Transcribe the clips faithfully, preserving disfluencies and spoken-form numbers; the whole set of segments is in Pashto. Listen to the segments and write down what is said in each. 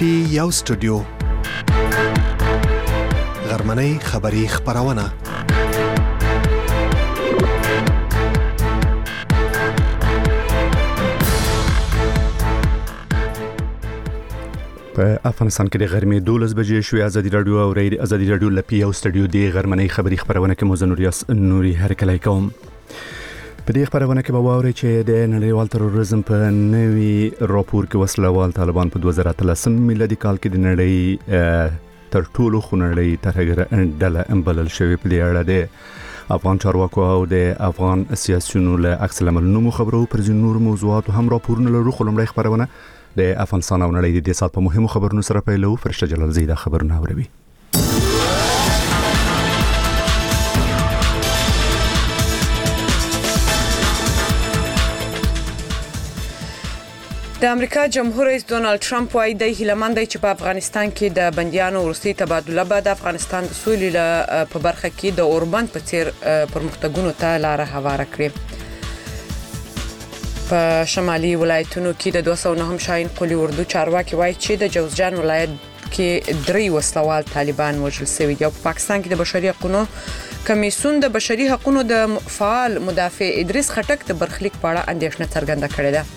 پټي یو سټوډیو غرمنۍ خبری خبرونه په افغانستان کې د غرمې دولس بجې شوې. ازادي رادیو او ازادي رادیو لپی یو سټوډیو دی غرمنۍ خبری خبرونه کې موزه نوریاس نوري هرکلی کوم. په دې خبرونه کې به واوري چې د نړیوال تروریزم په نوي راپور کې وسلوال طالبان په دوه زره اتلسم میلادي کال کې د نړۍ تر ټولو خونړۍ ترهګر ډله امبلل شوی. په دې اړه د افغان چارواکو او د افغان سیاسيونو له عکس العملونو خبرو پر ځینو نور موضوعات هم راپورونه لرو. خو لومړی خبرونه د افغانستان او نړۍ د دې سات په مهمو خبرونو سره پیلو. فرشته جلال زیدا خبرونه اوروي. د امریکا جمهور رئیس ډونالد ټرمپ وايي د هیلمند چې په افغانستان کې د بنديانو وروستي تبادله به د افغانستان د سولې په برخه کې د اوربند په څیر پرمختګونو ته لار هواره کړي. په شمالي ولایتونو کې د دوه سوه نهم شاهین قلی اردو چارواکي وايي چې د جوزجان ولایت کې درې وسلوال طالبان وژل شوي دي. په پاکستان کې د بشري حقوقو کمیسیون د بشري حقوقو د فعال مدافع ادریس خټک د برخلیک په اړه اندېښنه څرګنده کړې ده.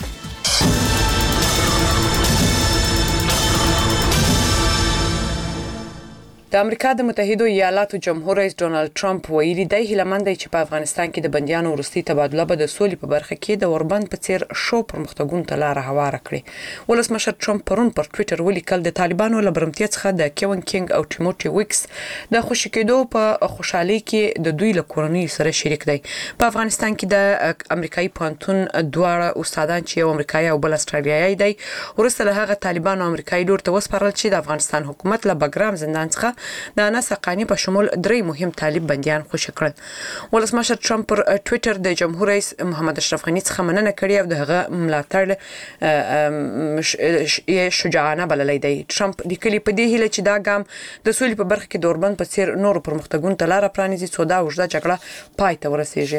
د امریکا د متحده ایالاتو جمهور رئیس ډونالد ټرمپ ویلي دی هیلمند چې په افغانستان کې د بنديانو وروستي تبادله به د سولې په برخه کې د اوربند په څیر شو پرمختګونو ته لار هواره کړي. ولسمشر ټرمپ پرون پر ټوئیټر ولیکل د طالبانو له برمتیا څخه د کیون کینګ او ټیموټي ویکس د خوشی کېدو په خوشحالي کې د دوی له کورنۍ سره شریک دی. په افغانستان کې د امریکایي پانتون دواړه استادان چې یو امریکایي او بل استرالیایي دی ورسته له هغه طالبانو امریکایي لور ته وسپارل چې د افغانستان حکومت له بګرام زندان څخه د انس حقانی په شمول درې مهم طالب بنديان خوشی کړل. ولسمشر ټرمپ پر ټوئیټر د جمهور رئیس محمد اشرف غنی څخه مننه کړې او دغه ملاتړ شجاعانه بللی دی. ټرمپ لیکلي په دې هیله چې دا ګام د سولې په برخه کې د اوربند په څیر نور پرمختګونو ته لار پرانیزي څو دا اوږده جګړه پای ته ورسیږي.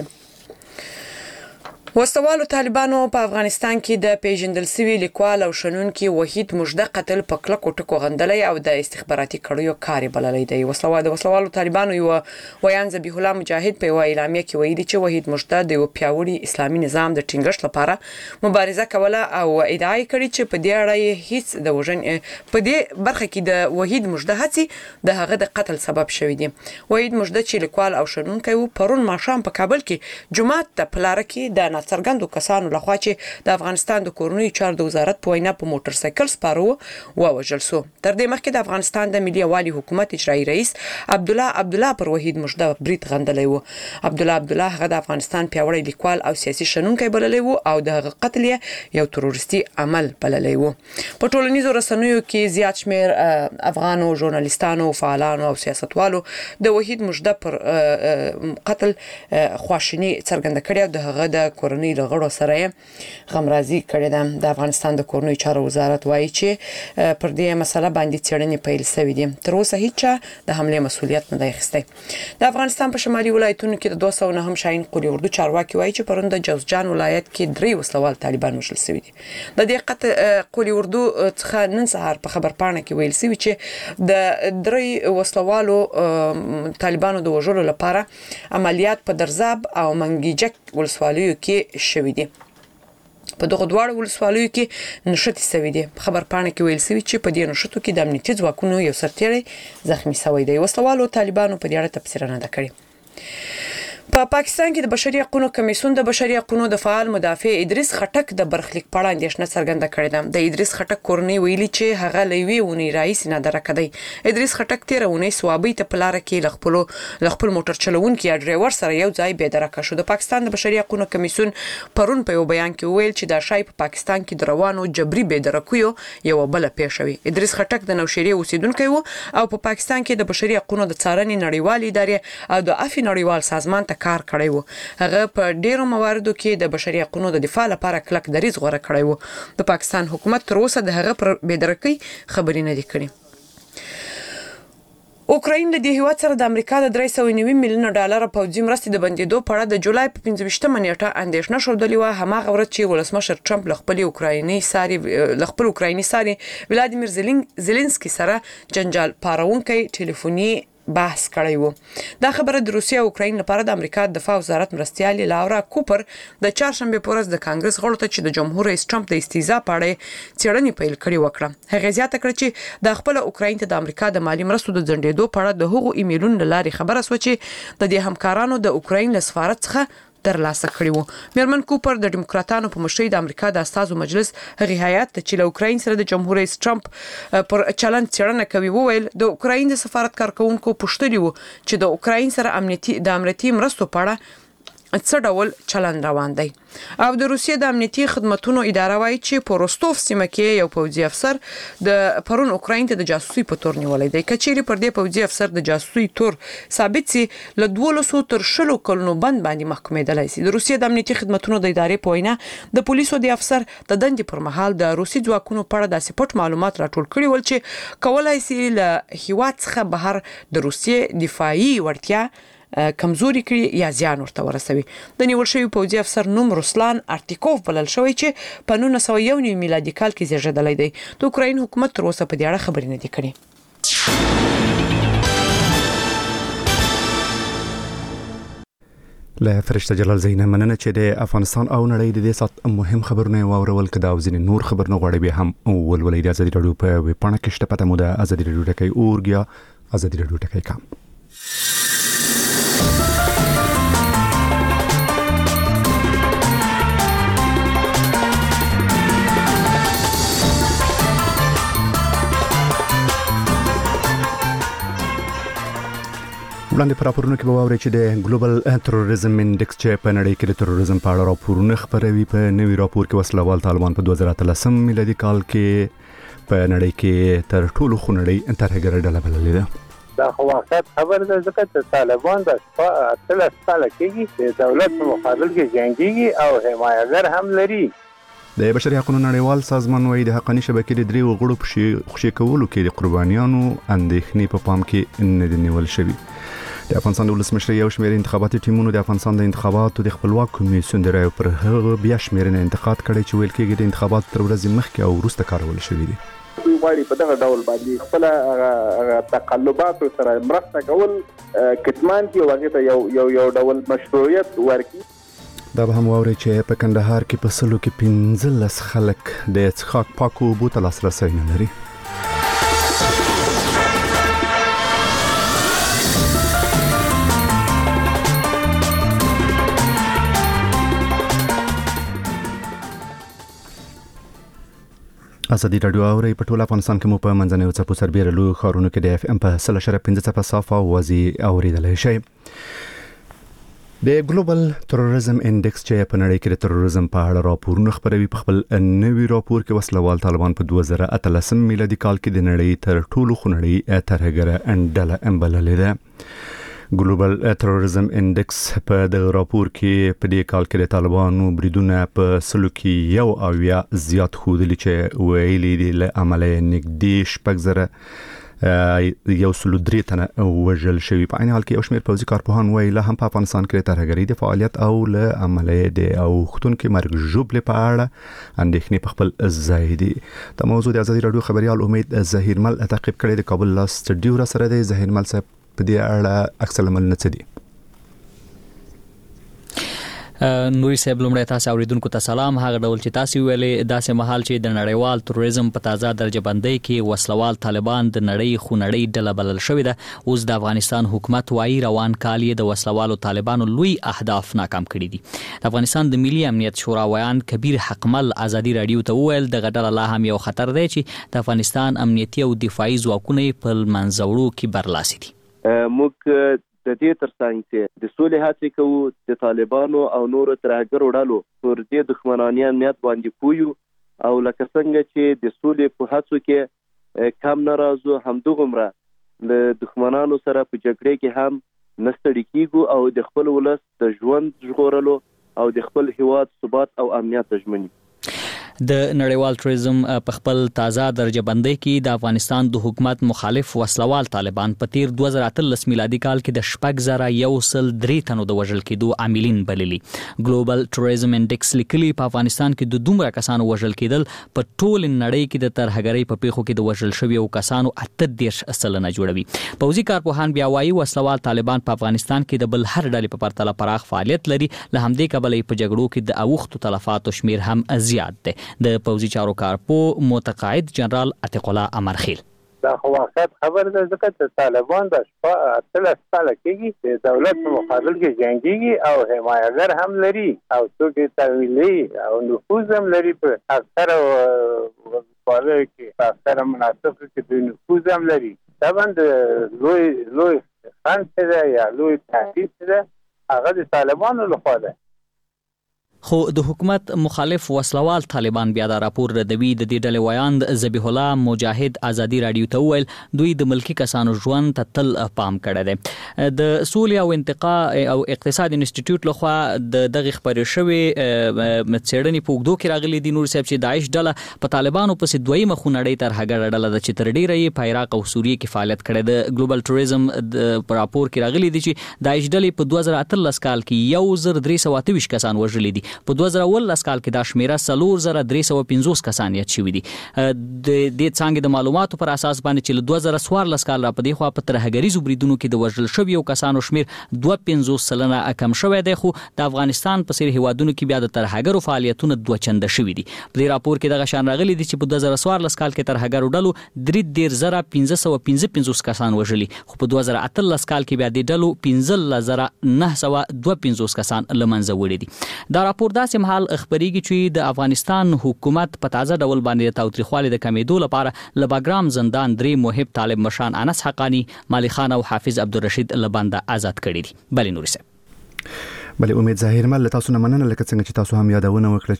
وسوالو طالبانو په افغانستان کې د پیژندل سوي لیکوال او شنونکي وحید مجده قتل په کلکو ټکو غندلې او د استخباراتي کړیو کاری بللی دی. وسوالو وسوالو طالبانو یو ویان ذبیح الله مجاهد په اعلامیه کې ویلي چې وحید مجده د یو پیاوړي اسلامي نظام د ټینګښت لپاره مبارزه کوله او ادعا کړې چې په دې اړه هیڅ د وژن په دې برخه کې د وحید مجده هڅې د هغه د قتل سبب شوې دي. وحید مجده چې لیکوال او شنونکی و پرون ماښام په کابل کې جمعه ته پلار کې د څرګندو کسانو لخوا چې د افغانستان د کورنیو چارو د وزارت په وینا په موټر سایکل سپارو ووژل شو. تر دې مخکې د افغانستان د ملي یووالي حکومت اجرایي رئیس عبد الله عبد الله پر وحید مجده برید غندلی و. عبد الله عبد الله هغه د افغانستان پیاوړی لیکوال او سیاسي شنونکی بللی و او د هغه قتل یو تروریستي عمل بللی و. په ټولنیزو رسنیو کې زیات شمیر افغانو ژورنالیستانو فعالانو او سیاستوالو د وحید مجده پر قتل خواشینی څرګنده کړې او د هغه د کورنۍ لغړو سره غمرازي کړې ده. د افغانستان د کورنیو چارو وزارت وایي چې پر دې مسله باندې څېړنې پیل شوې دي. تر اوسه هیڅ د حمله مسؤلیت نه دی اخیستی. د افغانستان په شمالي ولایتونو کې د دوه سوه نهم شاهین قلی اردو چارواکي وایي چې پرون د جوزجان ولایت کې درې وسلوال طالبان وژل شوي دي. د دې قتل قلی اردو څخه نن سهار په خبرپاڼه کې ویل شوي چې د درې وسلوالو طالبانو د وژلو لپاره عملیات په درزاب او منګیجک ولسوالیو کې شوي دي. په دغه دواړو ولسوالیو کې نشټې شوي دي. په خبرپاڼه کې ویل شوي چې په دې نشټو کې د امنیتي ځواکونو یو سرتیری زخمی شوی دی. وسلوالو طالبانو په دې اړه تبصره نه ده کړې. په پا پاکستان کې د بشري حقوقو کمیسیون د بشري حقوقو د فعال مدافع ادریس خټک د برخلیک په اړه اندېښنه څرګنده کړې ده. د ادریس خټک کورنۍ ویلي چې هغه لوي ونی رئیس نه درک دی. ادریس خټک تیر ونی سوابي ته په لار کې لخپل لخپل موټر چلوونکي یا ډرایور سره یو ځای به درک شو. د پاکستان د بشري حقوقو کمیسیون پرون په یو بیان کې ویل چې دا شای په پا پاکستان کې د روانو جبري به درکوي یو بل پیښوي. ادریس خټک د نوشيري اوسیدونکی وو او په پا پاکستان کې د بشري حقوقو د څارنې نړیوالې ادارې او د افي نړیوال سازمان ته کار کړی وو. هغه په ډیرو مواردو کې د بشري حقوقو د دفاع لپاره کلک دریځ غوړه کړی وو. د پاکستان حکومت تر اوسه د هغه پر بې درکۍ خبرې نه دي کړې. اوکراین له دې هیواد سره د امریکا د درې سوه نوي میلیونه ډالر پوځي مرستې د بندیدو په اړه د جولای په پنځه ویشتمه نیټه اندېښنه ښودلې وه. هماغه ورځ چې ولسمشر ټرمپ له خپل اوکرایني ساري له خپل اوکرایني ساري ولادیمیر زيلنسکي سره جنجال پارونکي ټلیفوني بحث کړی وو. دا خبره د روسیې او اوکراین لپاره د امریکا د دفاع وزارت مرستیال لاورا کوپر د چهارشنبه په ورځ د کانګرس غړو ته چې د جمهور رئیس ټرمپ د استیزا په اړه څېړنې پیل کړې وکړه. هغه زیاته کړه چې د خپل اوکراین ته د امریکا د مالی مرستو د ځنډېدو په اړه د هغو ایمیلونو لاري خبره سو چې د دې همکارانو د اوکراین له سفارت څخه ترلاسه کړی وو. میرمن کوپر د ډیموکراتانو په مشرۍ د امریکا د استازو مجلس هغه هیئات چې له اوکراین سره د جمهور رئیس ټرمپ پر چلند څېړنه کوي وویل د اوکراین د سفارت کارکونکو پوښتنه وو چې د اوکراین سره امنیتي د امنیتي مرستو په اړه څه ډول چلند روان دی. او د روسیې د امنیتي خدماتو اداره وايي چې په روستوف سیمه کې یو پوځي افسر د پرون اوکراین ته د جاسوسي په تور نیولای دی. کچېری پر دې پوځي افسر د جاسوسي تور ثابت سي له دولسو تر شلو کلونو بند باندې محکومېدلای شي. د روسیې د امنیتي خدماتو د ادارې په وینا د پولیسو د افسر د دندې پر مهال د روسي ځواکونو په اړه د سپورت معلومات راټول کړي ول چې کولای شي له هیواد څخه بهر د روسیې دفاعي وړتیا کمزوري کړي یا زیان ورته ورسوي. د نیول شوی پوځي افسر نوم روسلان ارتیکوف بلل شوی چې په نولس سوه یو نوي میلادي کال کې زیږیدلی دی. د اوکراین حکومت تر اوسه په دې اړه خبرې نه دي کړې. له فرشته جلال زینه مننه چې د افغانستان او نړۍ د دې سات مهم خبرونه واورول کده او ځینې نور خبرونه غواړي به هم ولولې د ازادي رادیو په ویبپاڼه کې شته پته مو د ازادي رادیو ټکی اورګیا ازادي رادیو ټکی کام. وړاندې پر راپورونو کې به واورئ چې د ګلوبل تروریزم انډکس چې په نړۍ کې د تروریزم په اړه راپورونه خپروي په نوي راپور کې وسلوال طالبان په دوه زره اتلسم میلادي کال کې په نړۍ کې تر ټولو خونړۍ ترهګره ډله بللې ده. دا خو وخت خبر ده ځکه چې طالبان د اتلس کاله کېږي د دولت په مقابل کې جنګيږي او حمایتګر هم لري. د بشري حقوقو نړیوال سازمان وايي د حقاني شبکې د درې وګړو په خوشي کولو کې د قربانیانو اندېښنې په پام کې نه دي نیول شوي. د افغانستان د ولسمشر یو شمېر انتخاباتي ټیمونو د افغانستان د انتخاباتو د خپلواک کمیسیون د رایو پر هغه بیا شمېرنه انتقاد کړی چې ویل کېږي د انتخاباتو تر ورځې مخکې او وروسته کارول شوي دي. دوی غواړي په دغه ډول باندې خپل تقلبات سره مرسته کول کتمان کې واغې یو یو یو ډول مشروعیت ورکړي. دا به هم واوري چې په کندهار کې په سلو کې پنځلس خلک د څښاک پاکو اوبو ته لاسرسی نه لري. ازادي رادیو اوري په ټول افغانستان کې مو په منځنۍ او څپو سربېره لوی ښارونو کې د اف ام په سل اشاره پنځه څپه صافه وازي اوریدلای شي. د ګلوبل تروریزم انډکس چې په نړۍ کې د تروریزم په اړه راپورونه خپروي په خپل نوي راپور کې وسلوال طالبان په دوه زره اتلسم میلادي کال کې د نړۍ تر ټولو خونړۍ ترهګره ډله بللې ده. ګلوبل تروریزم انډکس په د راپور کې په دې کال کې د طالبانو بریدونه په سلو کې یو او یا زیات خودلی چې ویلي دي له عملیه نږدې شپږ زره یو سلو درې تنه وژل شوي. په عین حال کې یو شمېر پوځي کارپوهان وایي لا هم په افغانستان کې ترهګرۍ د فعالیت او له عملیه د اوښتونکو مرګ ژوبلې په اړه اندېښنې په خپل ځای دي. دا موضوع د ازادي رادیو خبريال امید ظهیرمل تعقیب کړی د کابل لا سټډیو را سره دی. ظهیرمل صاحب په دې اړه اکثر عمل نه څه دي؟ نوري صاحب لومړی تاسو اوریدونکو ته سلام. هغه ډول چې تاسو ویلې داسې مهال چې د نړیوال تروریزم په تازه درجه بندۍ کې وسلوال طالبان د نړۍ خونړۍ ډله بلل شوې ده، اوس د افغانستان حکومت وايي روان کال یې د وسلوالو طالبانو لوی اهداف ناکام کړي دي. د افغانستان د ملي امنیت شورا ویان کبیر حقمل ازادي رادیو ته وویل د غډل لا هم یو خطر دی چې د افغانستان امنیتي او دفاعي ځواکونه په منځوړو کې برلاسي دي. موږ د دې ترڅنګ چې د سولې هڅې کوو د طالبانو او نورو ترهګرو ډلو پر دې دښمناني امنیت باندې پویو او لکه څنګه چې د سولې په هڅو کې کم نه راځو همدغومره د دښمنانو سره په جګړې کې هم نستړي کیږو او د خپل ولس د ژوند ژغورلو او د خپل هیواد ثبات او امنیت تضمینوي. د نړیوال ټوریزم په خپل تازه درجه بندۍ کې د افغانستان د حکومت مخالف وسلوال طالبان په تیر دوه زره اتلس میلادي کال کې د شپږ زره یو سل درې تنو د وژل کېدو عاملین بللي. ګلوبل ټوریزم انډیکس لیکلي په افغانستان کې د دومره کسانو وژل کېدل په ټول نړۍ کې د ترهګرۍ په پیښو کې د وژل شویو کسانو اته دېرش سلنه جوړوي. پوځي کارپوهان بیا وایي وسلوال طالبان په افغانستان کې د بل هر ډلې په پرتله پراخ فعالیت لري. له همدې کبله په جګړو کې د اوښتو تلفاتو شمیر هم زیات دی. د پوځي چارو کارپو متقاعد جنرال عتیق الله امرخیل دا خو واقعیت خبر ده ځکه چې طالبان د شپه اتلس کاله کېږي د دولت په مقابل کې جنګېږي او حمایتګر هم لري او څوک یې تمویلي او نفوذ هم لري په اکثره ولسوالیو کې په اکثره مناطقو کې دوی نفوذ هم لري. طبعا د لوی لوی خنډ چې ده یا لوی تهدید چې ده هغه د طالبانو لخوا ده. خو د حکومت مخالف وسلوال طالبان بیا دا راپور ردوي. د دې ډلې ویاند ذبیح الله مجاهد ازادي رادیو ته وویل دوی د ملکی کسانو ژوند ته تل پام کړی دی. د سولې او انتقا او اقتصاد انسټیټیوټ لخوا د دغه خبرې شوې څېړنې په اوږدو کې راغلي دي نور صاحب چې داعش ډله په طالبانو پسې دویمه خونړۍ ترهګره ډله ده چې تر ډیره یې په عراق او سوریې کې فعالیت کړی. د ګلوبل ټوریزم په راپور کې راغلي دي چې داعش ډلې په دوه زره اتلس کال کې یو زر درې سوه اته ویشت کسان وژلي دي. په دوه زره اوولس کال کې دا شمیره څلور زره درې سوه پنځوس کسان یاد شوي دي. د دې څانګې د معلوماتو پر اساس باندې چې له دوه زره څوارلس کال را په دې خوا په ترهګریزو بریدونو کې د وژل شویو کسانو شمیر دوه پنځوس سلنه کم شوی دی. خو د افغانستان په څیر هیوادونو کې بیا د ترهګرو فعالیتونه دوه چنده شوي دي. په دې راپور کې دغه شان راغلي دي چې په دوه زره څوارلس کال کې ترهګرو ډلو درې دېرش زره پنځه سوه پنځه پنځوس کسان وژلي. خو په دوه زره اتلس کال کې بیا دې ډلو پنځلس زره نه سوه دوه پنځوس کسان له منځه وړي دي. دا راپور داسې مهال خبرېږي چې د افغانستان حکومت په تازه ډول باندې د تاوتریخوالي د کمېدو لپاره له باګرام زندان درې محب طالب مشران انس حقانی، مالی خان او حافظ عبدالرشید له بنده آزاد کړي دي. بلې نوري صاحب بلې امید ظاهر مل تاسو نه مننه لکه څنګه چې تاسو هم یادونه وکړه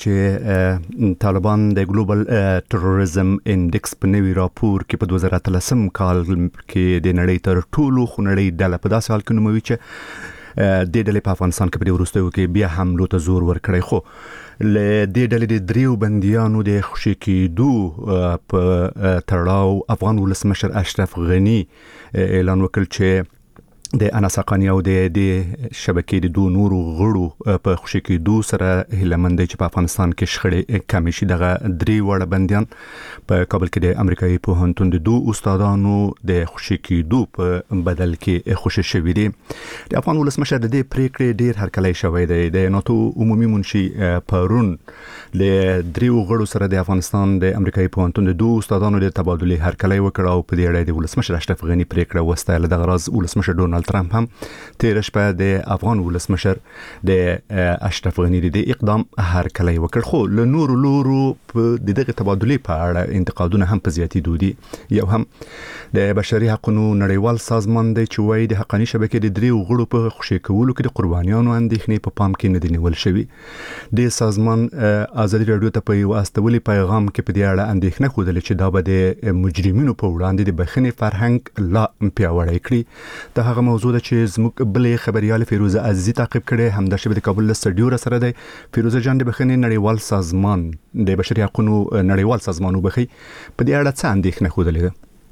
چې طالبان د ګلوبل ټوریزم انډیکس په نوي راپور کې په دوه زره اتلسم کال کې د نړۍ تر ټولو خونړۍ ډله په داسې حال کې نوموي چې د ډلې په افغانستان کې په دې وروستیو کې بیا حملو ته زور ورکړی. خو له دې ډلې د دریو بندیانو د خوشي کېدو په تړاو افغان ولسمشر اشرف غني اعلان وکړ چې د انس حقانی او د دې شبکې د دوه نورو غړو په خوشي کېدو سره هیلهمند چې په افغانستان کې شخړې کمې شي. دغه درې واړه بندیان په کابل کې د امریکایي پوهنتون د دوه استادانو د خوشي کېدو په بدل کې خوشي شوي دي. د افغان ولسمشر د دې پریکړې ډیر هرکلی شوی دی. د ناتو عمومي منشي پرون د دریو غړو سره د افغانستان د امریکایي پوهنتون د دوه استادانو د تبادلې هرکلی وکړ او په دې اړه د ولسمشر اشرف غني پریکړه وستایله. دغه راز ولسمشر ډونالد ترامپ هم تیر شپه د افغان ولسمشر د اشرف غني د اقدام هرکلی وکړ. خو له نورو لورو په دغه تبادلې په اړه انتقادونه هم په زیاتېدو دي. یو هم د بشري حقوقو نړیوال سازمان دی چې وایي د حقاني شبکې د دریو غړو په خوشي کولو کې د قربانیانو اندېښنې په پام کې نه دي نیول شوي. د سازمان ازادي رادیو ته په یو استولي پیغام کې په دې اړه اندېښنه ښودلې چې دا به د مجرمینو په وړاندې د بخښنې فرهنګ لا پیاوړی کړي. د هغه موضوع ده چې زموږ بلې خبريال فیروزه عزیزی تعقیب کړي هم د شبکې د کابل له سټډیو سره دی. فیروزه جان د بخښنې نړیوال سازمان د بشري حقوقو نړیوال سازمان وبخي په دې اړه څه اندېښنه ښودلې ده؟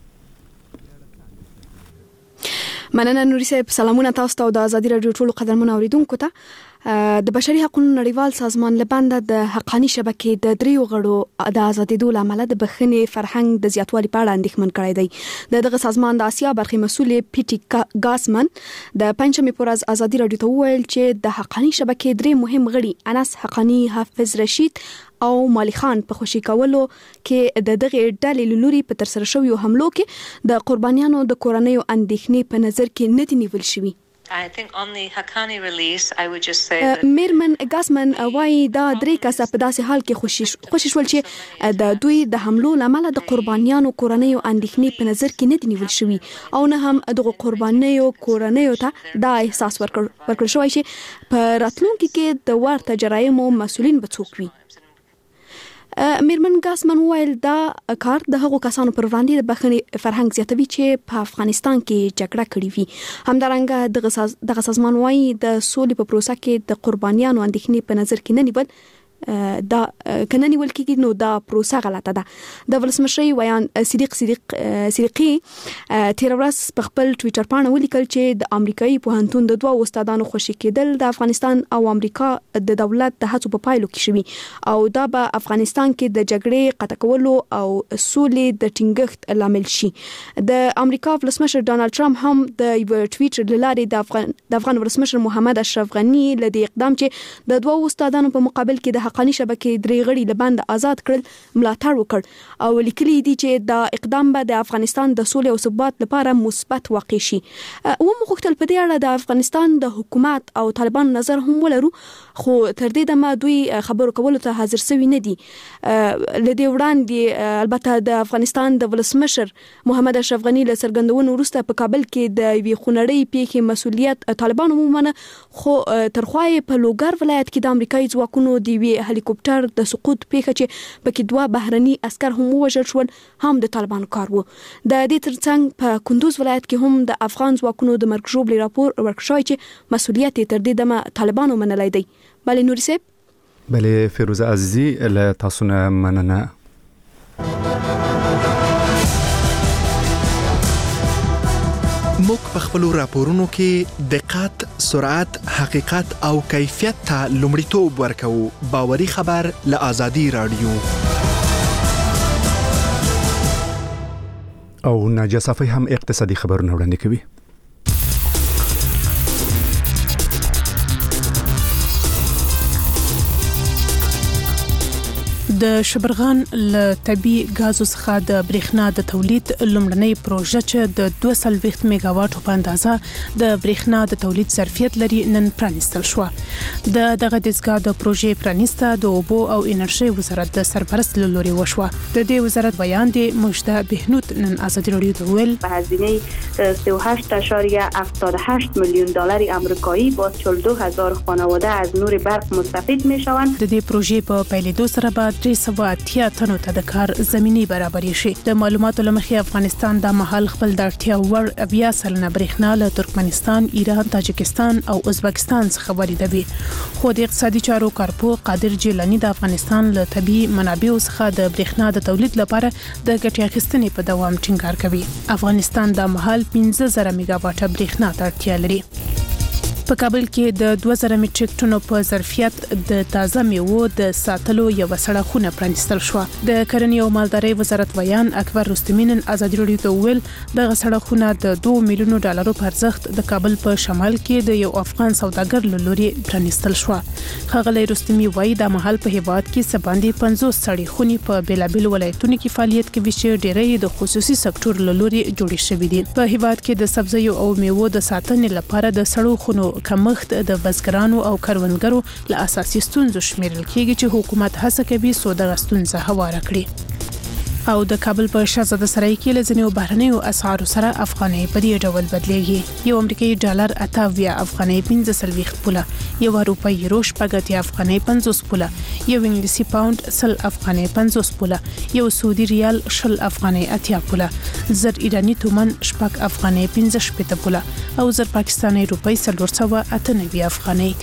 مننه نوري صاحب، سلامونه تاسو ته او د ازادي رادیو ټولو قدرمنو اوریدونکو ته. د بشري حقوقو نړیوال سازمان لبنده د حقاني شبکې د دریو غړو د ازادېدو لامل د بخښنې فرهنګ د زیاتوالي په اړه اندېښمن کړی دی. دغه سازمان د آسیا برخې مسؤل پیټي ګاسمن د پنځمې پر ورځ ازادي رادیو ته وویل چې د حقاني شبکې درې مهم غړي انس حقانی، حافظ رشید او مالی خان په خوشي کولو کې د دغه ډلې لوري په تر سره شویو حملو کې د قربانیانو د کورنیو اندېښنې په نظر کې نه دي نیول شوي. I think on the Haqqani release I would just say that میرمن ګاسمن وايي دا درې کسه په داسې حال کې خوشي خوشي شول چې د دوی د حملو لامل د قربانیانو کورنیو اندېښنې په نظر کې نه دي نیول شوي او نه هم دغه قربانیو کورنیو ته دا احساس ورکړ ورکړ شوی چې په راتلونکي کې د ورته جرایمو مسؤلین به څوک وي. میرمن ګاسمن ویل دا کار د هغو کسانو پر وړاندې د بخښنې فرهنګ زیاتوي چې په افغانستان کې جګړه کړې وي. همدارنګه دغه ساز دغه سازمان وایي د سولې په پروسه کې د قربانیانو اندېښنې په نظر کې نه نیول دا کنه نیول کېږي نو دا پروسه غلطه ده. د ولسمشر ویان صدیق صدیق صدیقي تیر ورځ په خپل ټوئیټر باندې ولیکل چې د امریکایي پوهنتون د دوه استادانو خوشی کېدل د افغانستان او امریکا د دولت د هڅو په پایلو کې شوی او دا به افغانستان کې د جګړې قطع کولو او سولې د ټینګښت لامل شي. د امریکا ولسمشر ډانلډ ټرمپ هم د یو ټوئیټر لارې د افغان د افغان ولسمشر محمد اشرف غنی لدی اقدام چې د دوه استادانو په مقابل کې د حقانی شبکې درې غړي لبند آزاد کړل ملاتړ وکړ او لیکلي دي چې دا اقدام به د افغانستان د سولې او ثبات لپاره مثبت واقع شي. و مخکتل په دې اړه د افغانستان د حکومت او طالبان نظر هم ولرو خو تر دې دمه دوی خبرو کولو ته حاضر سوي نه دي. لدی وړاندې البته د افغانستان د ولسمشر محمد اشرف غنی له څرګندونو وروسته په کابل کې د وی خونړۍ پیښې مسؤلیت طالبان عموما خو ترخوای په لوګر ولایت کې د امریکایي ځواکونو د وی هلیکوپټر د سقوط پیښه چې پکې دوه بهرني عسكر هم وژل شول هم د طالبان کار وو. د دې ترڅنګ په کندوز ولایت کې هم د افغان ځواکونو د مرګ ژوبلې راپور ورکړی چې مسؤلیت تر دې دمه طالبانو منلای دی. بله نوري صاحب. بله فیروزه عزیزی له تاسو نه مننه. موږ په خپل راپورونو کې دقت، سرعت، حقیقت او کیفیت ته لومړیتوب ورکوو. باوري خبر له آزادي رادیو. او ناجیه صافی هم اقتصادي خبرونه وړاندې کوي. د شبرغان له طبي غازو څخه د برېښنا د تولید لومړنۍ پروژه چې د دوه سوه ویشت میگا واټو په اندازه د برېښنا د تولید ظرفیت لري نن پرانیستل شو. د دغه دستګاه د پروژې پرانیسته د اوبو او انرژي وزارت د سرپرست له لوري وشوه. د دې وزارت بیان دی مجده بهنود نن آزادی رادیو ته ویل به هزینه سی و هشت ممیز هفتاد و هشت میلیون دلار آمریکایی با چهل و دو هزار خانواده از نور برق مستفید میشوند. د دې پروژې په پیلېدو سره به درې سوه اتیا تنو ته د کار زمینی برابرې شي. د معلوماتو لمخې افغانستان د محل خپل د اړتیا وړ اویا سلنه برېښنا له ترکمنستان، ایران، تاجکستان او ازبکستان څخه واردوي. خو د اقتصادي چارو کارپو قادر جیلانی د افغانستان له طبيعي منابعو څخه د برېښنا د تولید لپاره د ګټې اخیستنې په دوام ټینګار کوي. افغانستان د محل پنځه زره میگا واټه برېښنا ته اړتیا لري. په کابل کې د دوه زره میټریک ټنو په ظرفیت د تازه میوو د ساتلو یو سړه خونه پرانیستل شو. د کرنې او مالدارۍ وزارت ویان اکبر رستمی نن آزادي رادیو ته ویل دغه سړه خونه د دوه میلیونو ډالرو په ارزښت د کابل په شمال کې د یو افغان سوداګر له لوري پرانیستل شو. ښاغلی رستمی وایي د محل په هیواد کې سباندې پنځوس سړې خونې په بیلابل ولایتونو کې فعالیت کوي چې ډېری د خصوصي سکتور له لوري جوړې شوې دي. په هیواد کې د سبزیو او میوو د ساتنې لپاره د سړو خونو کمښت د بزګرانو او کروندګرو له اساسي ستونزو شمیرل کېږي چې حکومت هڅه کوي څو دغه ستونزه هواره کړي. او د کابل په شاهزاده سرای کې لزنیو بهرنیو اسعارو سره افغانۍ په دې ډول بدلېږي. یو امریکایي ډالر اته اویا افغانۍ پنځه څلوېښت پوله، یو روپۍ یورو شپږ اتیا افغانۍ پنځوس پوله، یو انګلیسي پاوند سل افغانۍ پنځوس پوله، یو سعودي ریال شل افغانۍ اتیا پوله، زر ایرانی تومن شپږ افغانۍ پنځه شپېته پوله او زر پاکستاني روپۍ څلور سوه اته نوي افغانۍ.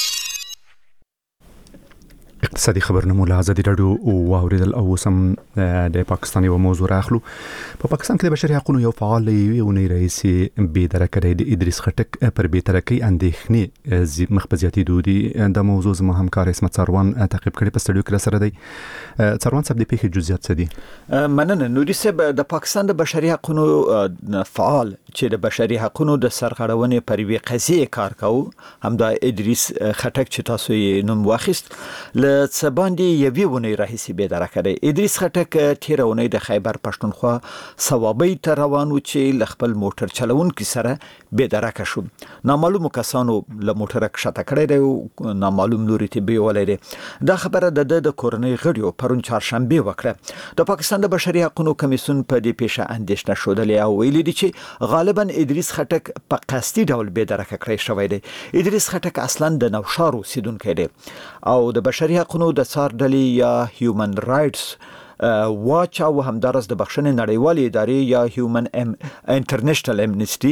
اقتصادي خبرونه مو له آزادي رادیو واوریدل او سم د پاکستان یو موضوع راخلو. په پاکستان کې د بشري حقوقو یو فعال یونی رئیس بې درکه د ادریس خټک پر بې ترقۍ اندېښنې مخ په زیاتېدو دي. د موضوع زما همکار اسمت څاروان تعقیب کړی په سټوډیو کې سره دی. څاروان صاحب د پیښې جزئیات څه دي؟ مننه نوري صاحب. د پاکستان د بشري حقوقو فعال چې د بشري حقوقو د سرغړونې پر وی قضیه کار کوي همدا ادریس خټک چې تاسو یې نوم واخیست له څباندې یوې ونې راهیسې بې درکه دی. ادریس خټک تېره اونۍ د خیبر پښتونخوا صوابۍ ته روان و چې له خپل موټر چلونکي سره بې درکه شو. نامعلومو کسانو له موټره کښته کړی دی او نامعلوم لوري ته بیولی دی. دا خبره د ده د کورنۍ غړیو پرون چهارشنبې وکړه. د پاکستان د بشري حقوقو کمیسیون په دې پیښه اندېښنه ښودلې او ویلي دي چې غالبا ادریس خټک په قصدي ډول بې درکه کړی شوی دی. ادریس خټک اصلا د نوشهار اوسیدونکی دی او د بشري حقوقو د څار ډلې یا هیومن رائټس واچ او همدارس د بخښنې نړیوالې ادارې یا هیومن انټرنیشنل امنیسټي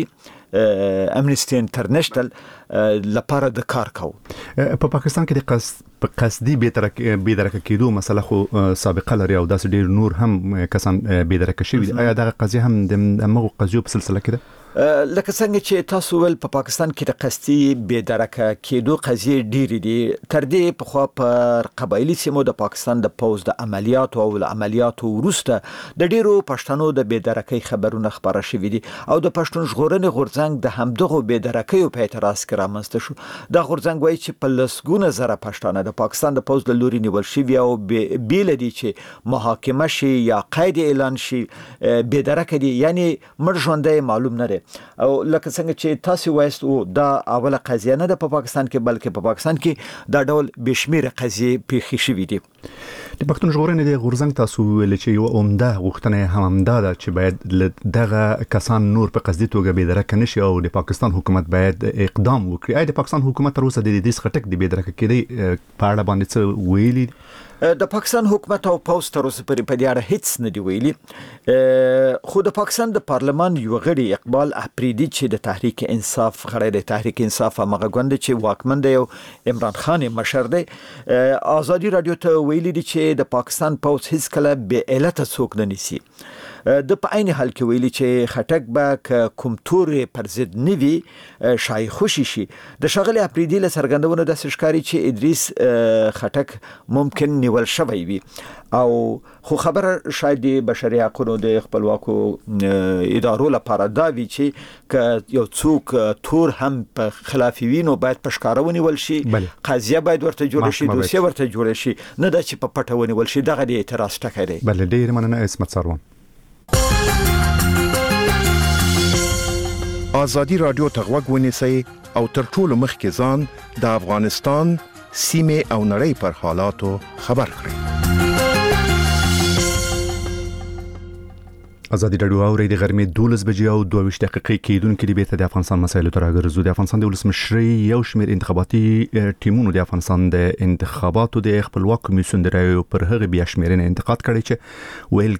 امنستي انټرنیشنل لپاره د کار کوي. په پاکستان کې د قصد په قصدي بېدرکه کېدو مسله خو سابقه لري او داسې ډېر نور هم کسان بېدرکه شوي دي. آیا دغه قضیه هم د همغو قضیو په سلسله کې ده؟ لکه څنګه چې تاسو ول په پاکستان کې د قصدي بېدرکه کېدو قضیې ډېرې دي. تر دې پخوا پر قبایلي سیمو د پاکستان د پوځ د عملیاتو او عملیاتو وروسته د ډېرو پښتنو د بېدرکۍ خبرونه خبره شوي دي او د پښتون ژغورنې غورځنګ د همدغو بېدرکیو په اعتراض کې رامنځته شو. دا غورځنګ وایي چې په لسګونه زره پښتانه د پاکستان د پوځ له لوري نیول شوي او بېله دي چې محاکمه شي یا قید اعلان شي بېدرکه دي، یعنی مړ ژوندی معلوم نه دی. او لکه څنګه چې تاسو وایست او دا اوله قضیه نه ده په پاکستان کې، بلکې په پاکستان کې دا ډول بشمیره قضیې پیښې شوې دي. د پښتون ژغورنې د غورځنګ تاسو ویل چې یو عمده غوښتنه هم همدا ده چې باید دغه کسان نور په قصدي توګه بېدرکه نشي او د پاکستان حکومت باید اقدام وکړي. آیا د پاکستان حکومت تر اوسه د دې خټک د بېدرکه کېدو په اړه باندې څه ویلي؟ د پاکستان حکومت او پوز تر اوسه پورې په دې اړه هیڅ نه دی ویلي. خو د پاکستان د پارلمان یو غړي اقبال اپریدي چې د تحریک انصاف غړی د تحریک انصاف هغه ګوند چې واکمن دی او عمران خان مشر دی، آزادي رادیو ته ویلي دي چې د پاکستان پوز هیڅ کله بې علته څوک نه نیسي. د په عین حال کې ویلي چې خټک به کوم تورې پر ضد نوي شای خوشي شي. د شغله اپریدي له څرګندونو د سشکاري چې ادریس خټک ممکن نیول شوی وي او خو خبره شاید د بشري حقوقو د خپلواکو ادارو لپاره دا وی چې ک یو څوک تور هم په خلاف وینو باید پښکارونه ول شي، قضیه باید ورته جوړ شي، دوسیه ورته جوړ شي، نه دا چې په پټونه ول شي. دغه د اعتراض ټکی دی. بل ډیر مننه اسمت سروان. آزادی رادیو ته غوږ ونیسئ او تر ټولو مخکې ځان د افغانستان سیمې او نړۍ پر حالاتو خبر کړئ. آزادی رادیو اوري د غرمې دولس بجې او دوه ویشت دقیقې کېدونکې دی بیرته د افغانستان مسایلو ته راګرځو. د افغانستان د ولسمشرۍ یو شمېر انتخاباتي ټیمونو د افغانستان د انتخاباتو د خپلواک کمیسیون د رایو پر هغه بیا شمېرنې انتقاد کړی چې ویل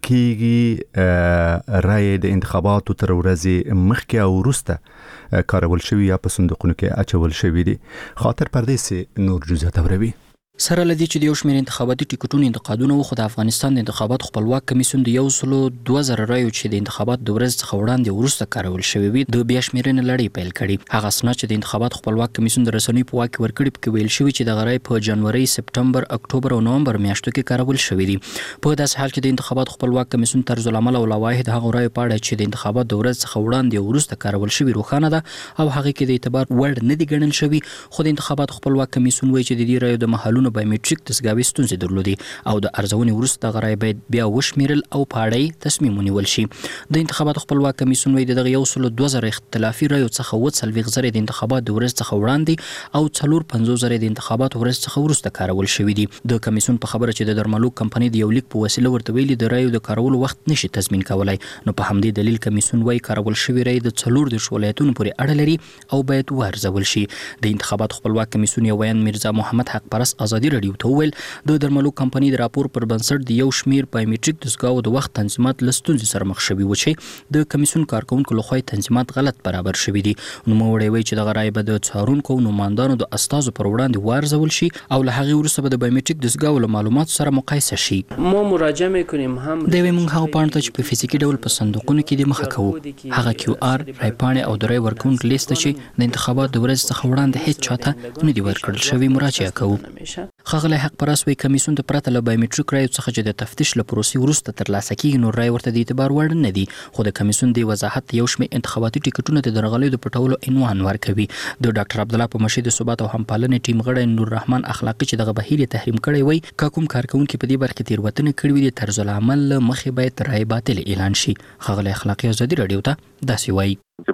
کېږي رای د انتخاباتو تر ورځې مخکې او وروسته کارول شوي یا په صندوقونو کې اچول شوي دي. خاطر پردیسي نور جزئیات اوروي. سره لدی چې د یو شمېر انتخاباتي ټیکټونو انتقادونه وخت د افغانستان د انتخابات خپلواک کمیسیون د یو سلو دوه زره رایو چې د انتخابات د ورځ څخه وړاندې وروسته کارول شوی وي د بیا شمېرنې لړۍ پیل کړي. هغه اسناد چې د انتخابات خپلواک کمیسیون د رسنیو په واک ورکړي پکې ویل شوی چې د غړي په جنوري، سپټمبر، اکتوبر او نومبر میاشتو کې کارول شوی دي. په داسې حال کې د انتخابات خپلواک کمیسیون طرز العمل او لوایح د هغه رایو په اړه چې د انتخابات د ورځ څخه وړاندې وروسته کارول شوی روښانه ده او هغه کې د اعتبار وړ نه دي ګڼل شوی. خو د انتخابات خپلواک کمیسیون وایي چې د دې رایو د محلونو بایومټریک دستګاوې ستونزې درلودي او د ارزونې وروسته دغه رای باید بیا وشمیرل او په اړه یې تصمیم ونیول شي. د انتخاباتو خپلواک کمیسیون وایي دغه یو سلو دوه زره اختلافي رایو څخه اووه څلوېښت زره د انتخابات د ورځ څخه وړاندې او څلور پنځوس زره د انتخاباتو ورځ څخه وروسته کارول شوي دي. د کمیسیون په خبره چې د درملو کمپنۍ د یو لیک په وسیله ورته ویلي د رایو د کارولو وخت نشي تضمین کولای، نو په همدې دلیل کمیسیون وایي کارول شوي رای د څلور د ولایتونو پورې اړه لري او باید وارزول شي. د انتخاباتو خپلواک کمیسیون یو ویان میرزا محمد حق پرست آزادي رادیو ته وویل د درملو کمپنۍ د راپور پر بنسټ د یو شمیر بایومټریک دستګاو د وخت تنظیمات له ستونزې سره مخ شوي و چې د کمیسیون کارکونکو لخوا تنظیمات غلط برابر شوي دي. نوموړی وایي چې دغه رای به د څارونکو او نوماندانو د استازو پر وړاندې وارزول شي او له هغې وروسته به د بایومټریک دستګاو له معلوماتو سره مقایسه شي. ما مراجعه میکنیم هم دوی موږ هغه پاڼې ته چې په فزیکي ډول په صندوقونو کې د مخه کوو هغه کیو آر رای پاڼې او د رای ورکوونکو لیست چې د انتخابات د ورځ څخه وړاندې هیڅ چاته نه دی ورکړل شوی مراجعه کوو. ښاغلی حق پرست وایي کمیسیون ته پرته له بایومټریک رایو څخه چې د تفتیش له پروسې وروسته ترلاسه کېږي نو رای ورته د اعتبار وړ نه دي. خو د کمیسیون د وضاحت یو شمېر انتخاباتي ټیکټونه د درغلیو د پټولو عنوان ورکوي. د ډاکټر عبدالله په مشي د ثبات او همپالنې ټیم غړی نور رحمان اخلاقي چې دغه بهیر یې تحریم کړی وایي که کوم کارکوونکي په دې برخه کې تېروتنې کړې وي د طرز العمل له مخې باید رای باطل اعلان شي. ښاغلی اخلاقي آزادي رادیو ته داسې وایي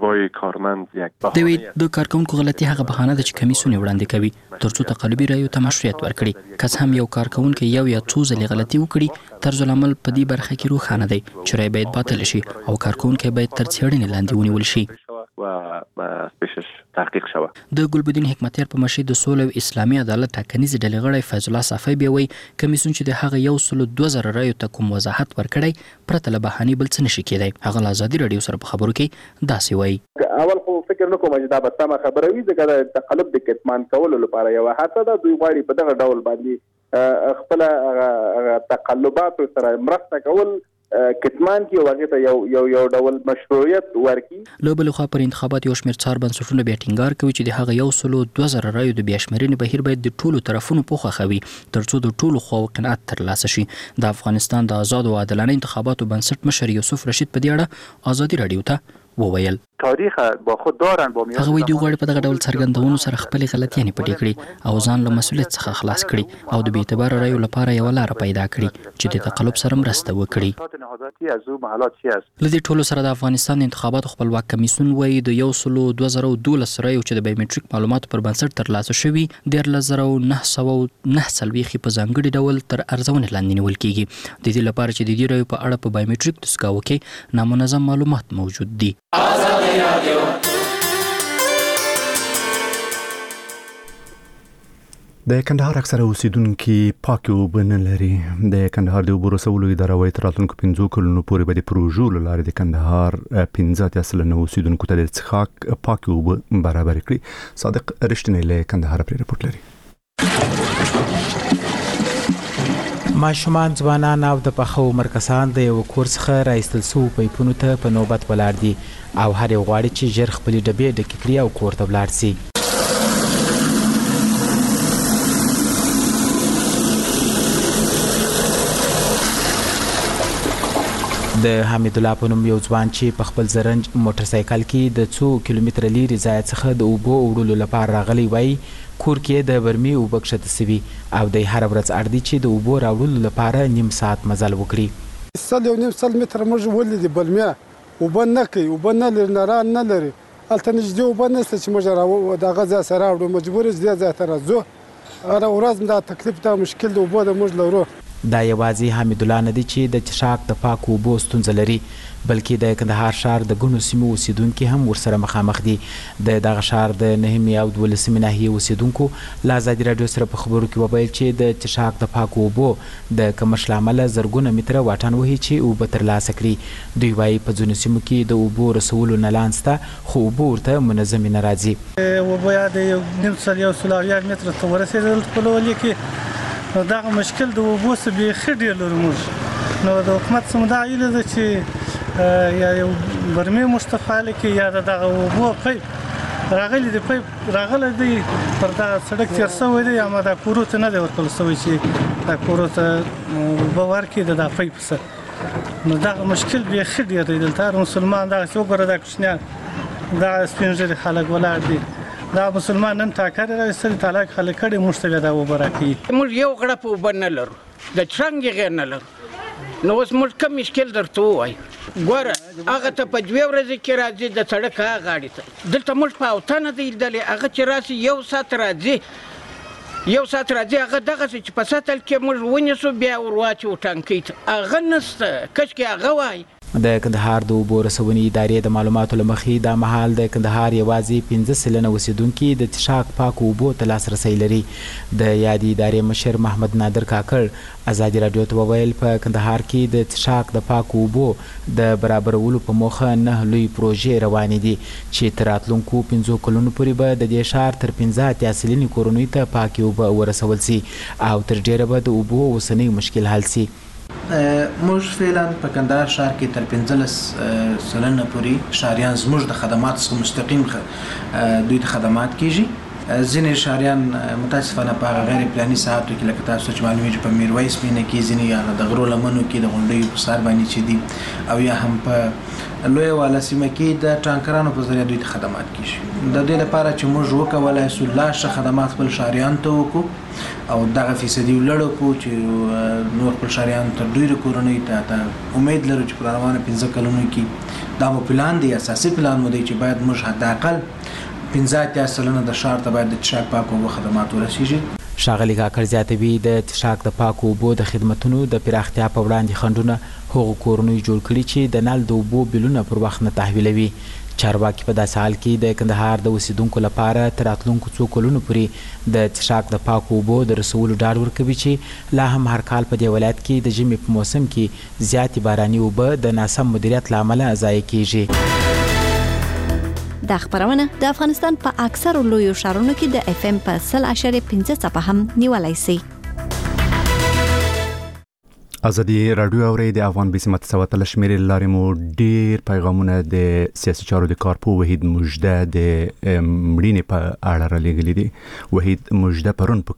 دوی د کارکونکو غلطي هغه بهانه ده چې کمیسیون وړاندې کوي ترڅو تقلبي رایو ته مشروعیت ورکړي. که هم یو کارکونکي یو یا څو ځلې غلطي وکړي طرز العمل په دې برخه کې روښانه دی چې رای باید باطل شي او کارکونکي باید تر څېړنې لاندې ونیول شي. تحقیق شوه. د ګلبدین حکمتیار په مشر د سولې او اسلامي عدالت ټاکنیز ډلې غړی فیض الله صافی بیا وایي کمیسیون چې د هغه یو سل دوه زره رایو ته کوم وضاحت ورکړی پرته له بهانې بل څه نشي کېدی. هغه له ازادي راډیو سره په خبرو کې داسې وایي اول خو فکر نه کوم چې دا به سمه خبره وي ځکه د تقلب د کتمان کولو لپاره یو هڅه ده. دوی غواړي په دغه ډول باندې خپل تقلبات سره مرسته کول کتمان کې واغې ته یو یو یو ډول مشروعیت ورکي. له بل خوا پر انتخابات یو شمېر څار بنسټونه بیا ټینګار کوي چې د هغه یو سل دوه زره رایو د بیا شمېرنې بهیر باید د ټولو طرفونو پوښښ خوي ترڅو د ټولو خواو قناعت ترلاسه شي. د افغانستان د آزاد او عادلانه انتخاباتو بنسټ مشر یوسف رشید په دې اړه ازادي راډیو ته وویل تاریخ با خود دارن با هغه وی دی غواړي په دغه ډول څرګندونو سره خپل غلطیاں پټې کړي او ځان له مسولیت څخه خلاص کړي او د بې اعتبار رایو لپاره یو لار پیدا کړي چې د تقلب سره مرسته وکړي. لدې ټولو سره د افغانستان انتخاباتو خپلواک کمیسیون وایي د یو سل دوه زره دولس رایو چې د بایومټریک معلوماتو پر بنسټ ترلاسه شوي دیارلس زره نه سوه نه څلوېښت په ځانګړي ډول تر ارزونې لاندې نیول کیږي د دې لپاره چې د دې رایو په اړه په بایومټریک دستګاو کې نامنظم معلومات موجود دي. د کندهار اکثره اوسیدونکو پاکې اوبه نه لري. د کندهار د اوبو رسولو اداره وايي تر راتلونکو پنځو کلونو پورې به د پروژو له لارې د کندهار پنځه اتیا سلنه اوسیدونکو ته د څښاک پاکې اوبه برابر کړي. صادق رښتینی له کندهار پرې رپورټ لري. ماشومان ځوانان او د پخو عمر کسان د یو کور څخه راایستل شوو پایپونو ته په نوبت ولاړ دي او هر یو غواړي چې ژر خپلې ډبې ډکې کړي او کور ته ولاړ شي. د حمید الله په نوم یو ځوان چې په خپل زرنج موټر سایکل کې د څو کیلومتره لرې ځای څخه د اوبو وړلو لپاره راغلی وای کور کې د برمي اوبه کښته سوي او د هر ورځ اړ دي چې د اوبو راوړلو لپاره نیم ساعت مزل وکړي. سل یو نیم سل متره موږ ولیدې برمیا اوبه نه کوي اوبه نه لري نران نه لري هلته نږدې اوبه نشته چې موږ را دغه ځای سره راوړو مجبور یې دې ځای ته راځو هره ورځ دا تکلیف دا مشکل د اوبو د موږ لرو. دا یوازې حمید الله نه دی چې د چشاک د پاکو اوبو ستونزه لري بلکې د کندهار ښار د ګڼو سیمو اوسیدونکي هم ورسره مخامخ دي. د دغه ښار د نهمې او دولسمې ناحیې اوسیدونکو له ازادي راډیو سره په خبرو کې وویل چې د چشاک د پاکو اوبو د کمښت له امله زرګونه متره واټن وهي چې اوبه ترلاسه کړي. دوی وایي په ځینو سیمو کې د اوبو رسولو نلان شته خو اوبه ورته منظمې نه راځي. اوبه یا د یو نیم سل یو سل اویا متره ته ورسېدل په لولي کې نو دغه مشکل د اوبو څخه بیخي ډېر لرو موږ نو د حکومت څخه دا هیله ده چې یا یو برمې موږ ته فعاله کړي یا د دغه اوبو پایپ راغلی دی پایپ راغلی دی پر دغه سړک تېر شوی دی اما دا کورو ته نه دی ورکړل شوی چې دا کورو ته اوبه ورکړي د دغه پایپ څخه نو دغه مشکل بیخي ډېر دی دلته هر مسلمان دغسې وګوره دا کوچنیان دغه سپین ږیري خلک ولاړ دي دا مسلمان نن ټاکرې راویستلې طلاق خلک کړي موږ ته بیا دا اوبه راکوي. موږ یو غړپ اوبه نه لرو د څرنګ یې غیر نه لرو نو اوس موږ کوم مشکل درته ووایو ګوره هغه ته په دوې ورځې کې راځي د سړک هغه غاړې ته دلته موږ په اوته نه دی لیدلی هغه چې راسي یو ساعت راځي یو ساعت راځي هغه دغسې چې په سطل کې موږ ونیسو بیا ور واچو ټانکۍ ته هغه نشته کشکې هغه وایي. د کندهار د اوبو رسونې ادارې د معلوماتو له مخې دا مهال د کندهار یوازې پنځه سلنه اوسیدونکي د څښاک پاکو اوبو ته لاسرسی لري. د یادې ادارې مشر محمد نادر کاکړ ازادي راډیو ته وویل په کندهار کې د څښاک د پاکو اوبو د برابرولو په موخه نه لوی پروژې روانې دي چې تر راتلونکو پنځو کلونو پورې به د دې ښار تر پنځه اتیا سلنې کورنیو ته پاکې اوبه ورسول سي او تر ډیره به د اوبو اوسنی مشکل حل سي. موږ فعلا په کندهار ښار کې تر پنځلس سلنه پورې ښاریان زموږ د خدماتو څخه مستقیم دوی ته خدمات کیږي. ځینې ښاریان متاسفانه په هغه غیر پلاني ساعتو کې لکه تاسو چې معلومیږي په میرویس مینه کې ځینې یا د غرو لمنو کې د غونډیو په سر باندې چې دي او یا هم په لویه واله سیمه کې د ټانکرانو په ذریعه دوی ته خدمات کیږي. د دې لپاره چې موږ وکولای سو لا ښه خدمات خپل ښاریان ته وکړو او دغه فیصدي ولړو کو چې نور خپل ښاریان ته ډېرو کورنیو ته امید لرو چې په روانه پنځه کلونو کې دا مو پلان دی اساسي پلان مو دی چې باید موږ حداقل پنځه اتیا سلنه د ښار ته باید د څښاک پاکو اوبو خدمات ورسیږي. ښاغلي کاکړ زیاتوي د څښاک د پاکو اوبو د خدمتونو د پراختیا په وړاندې خنډونه هغو کورنیو جوړ کړي چې د نل د اوبو بلونه پر وخت نه تحویلوي چارواکي په داسې حال کې د کندهار د اوسیدونکو لپاره تر راتلونکو څو کلونو پورې د څښاک د پاکو اوبو د رسولو ډاډ ورکوي چې لا هم هر کال په دې ولایت کې د ژمي په موسم کې زیاتې باراني اوبه د ناسم مدیریت له امله ضایع کیږي. دا خبرونه د افغانستان په اکثرو لویو ښارونو کې د اف ام په سل اشاریه پنځه څپه هم نیولای شي. ازادي رادیو اوري د افغان بسمت سواتل شمیرې لارې مو ډیر پیغامونه د سیاسي چارو د کارپو وحید مجده د مړینې په اړه را لګلې دي. وحید مجده پرون په